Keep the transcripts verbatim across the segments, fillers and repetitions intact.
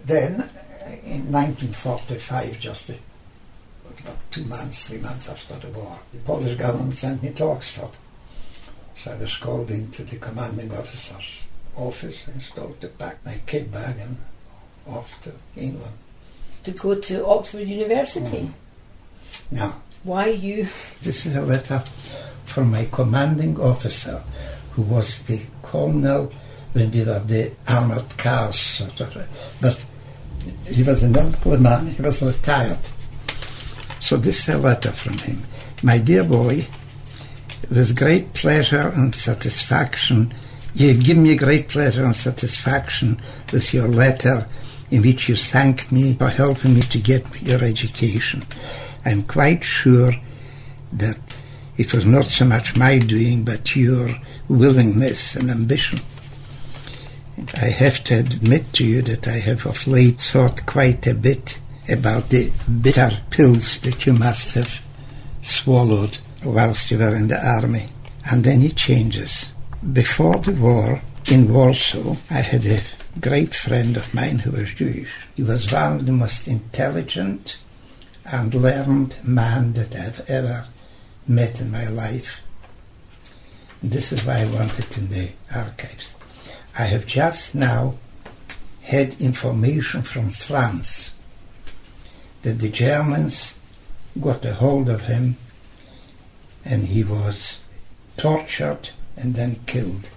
then, in nineteen forty-five, just a, about two months, three months after the war, the Polish government sent me to Oxford. So I was called into the commanding officer's office and told to pack my kit bag and off to England. To go to Oxford University? Mm. Now, why you? This is a letter from my commanding officer, who was the colonel when we were the armoured cars, sort of. But he was an elderly man, he was retired. So this is a letter from him. My dear boy, with great pleasure and satisfaction, you have given me great pleasure and satisfaction with your letter in which you thanked me for helping me to get your education. I am quite sure that it was not so much my doing, but your willingness and ambition. I have to admit to you that I have of late thought quite a bit about the bitter pills that you must have swallowed whilst you were in the army. And then he changes. Before the war, in Warsaw, I had a great friend of mine who was Jewish. He was one of the most intelligent and learned man that I have ever met in my life. And this is why I want it in the archives. I have just now had information from France that the Germans got a hold of him and he was tortured and then killed.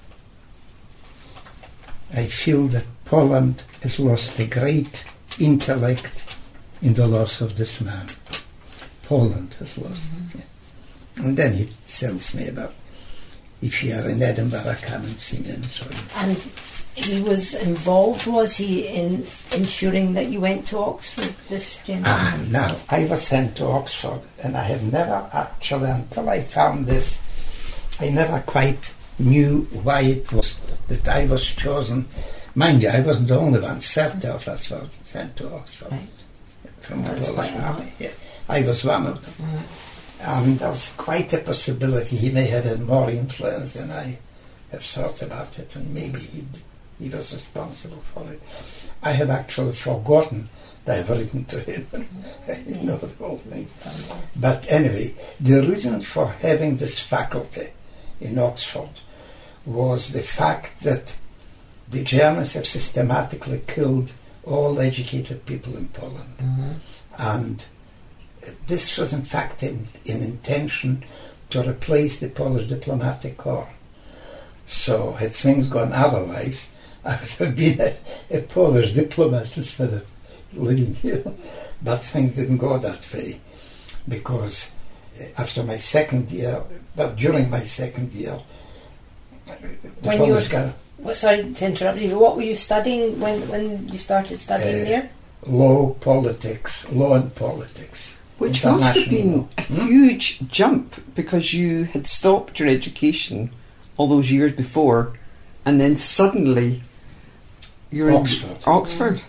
I feel that Poland has lost a great intellect in the loss of this man. Poland has lost mm-hmm. it. Yeah. And then he tells me about, if you are in Edinburgh, come and see me and so on. And he was involved, was he, in ensuring that you went to Oxford, this gentleman? Ah, no. I was sent to Oxford, and I have never actually, until I found this, I never quite knew why it was that I was chosen. Mind you, I wasn't the only one. thirty of us were sent to Oxford right. from the Polish army. Yeah. I was one of them. Mm-hmm. And there's quite a possibility he may have had more influence than I have thought about it, and maybe he he was responsible for it. I have actually forgotten that I've written to him. I know the whole thing. But anyway, the reason for having this faculty in Oxford was the fact that the Germans have systematically killed all educated people in Poland. Mm-hmm. And this was in fact an intention to replace the Polish diplomatic corps. So had things gone otherwise, I would have been a, a Polish diplomat instead of living here. But things didn't go that way, because after my second year, but during my second year, the when Polish you government... Well, sorry to interrupt you, what were you studying when, when you started studying uh, there? Law, politics, law and politics. Which must have been a hmm? huge jump, because you had stopped your education all those years before, and then suddenly you're Oxford. in Oxford.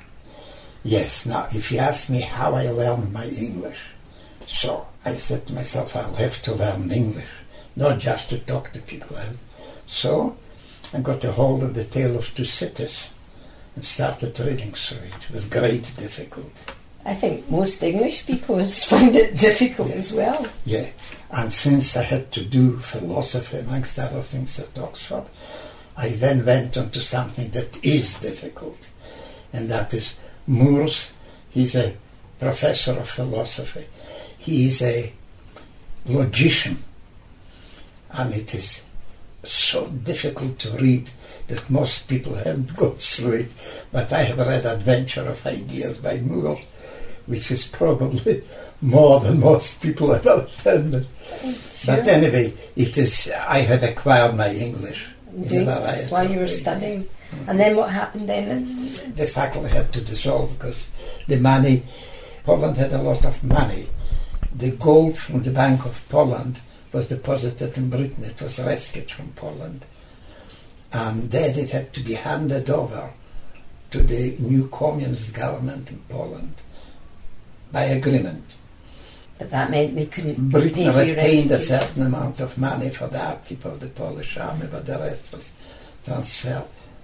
Yes, now if you ask me how I learned my English, so I said to myself, I'll have to learn English, not just to talk to people. So I got a hold of the Tale of Two Cities and started reading through it with great difficulty. I think most English speakers find it difficult yeah. as well. Yeah, and since I had to do philosophy, amongst other things, at Oxford, I then went on to something that is difficult, and that is Moores. He's a professor of philosophy. He is a logician, and it is so difficult to read that most people haven't got through it. But I have read Adventure of Ideas by Moore, which is probably more than most people have ever attended. Sure. But anyway, it is. I had acquired my English in a variety while you were studying. Mm-hmm. And then what happened then? The faculty had to dissolve because the money, Poland had a lot of money. The gold from the Bank of Poland was deposited in Britain. It was rescued from Poland. And then it had to be handed over to the new communist government in Poland by agreement. But that meant they couldn't Britain pay retained a certain amount of money for the upkeep of the Polish army, but the rest was transferred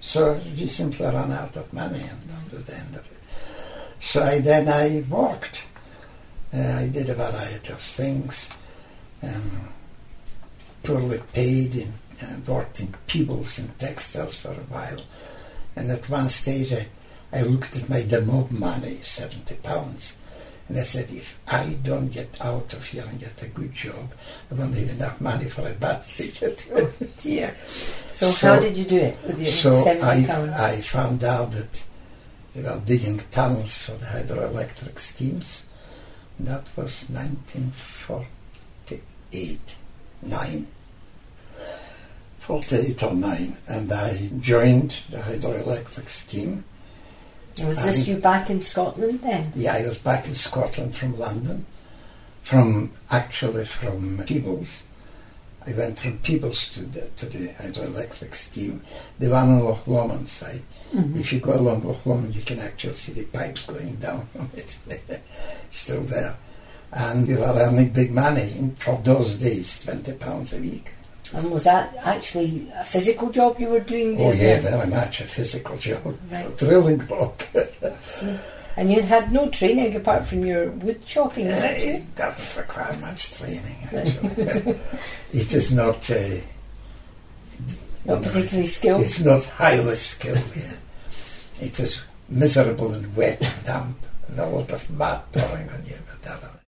So we simply ran out of money, and that was the end of it. So I, then I worked. Uh, I did a variety of things. Um, poorly paid, in, uh, worked in Peebles and textiles for a while. And at one stage I, I looked at my demob money, seventy pounds, and I said, if I don't get out of here and get a good job, I won't have enough money for a bus ticket. Oh dear. So, So- how did you do it with your So seventy I, pounds? I found out that they were digging tunnels for the hydroelectric schemes. And that was nineteen forty-eight, nine. forty-eight or nine. And I joined the hydroelectric scheme. Was this I- you back in Scotland then? Yeah, I was back in Scotland from London, from actually from Peebles. I went from Peebles to the, to the hydroelectric scheme, the one on Loch Lomond side. Mhm. If you go along Loch Lomond, you can actually see the pipes going down from it, still there. And we were earning big money in, for those days, twenty pounds a week. And was that actually a physical job you were doing there? Oh yeah, then? very much a physical job, Right. drilling work. See? And you had no training apart from your wood chopping, Uh, did you? it doesn't require much training, actually. It is not, uh, Not particularly skilled. it's not highly skilled. Yeah. It is miserable and wet and damp and a lot of mud pouring on you. But that,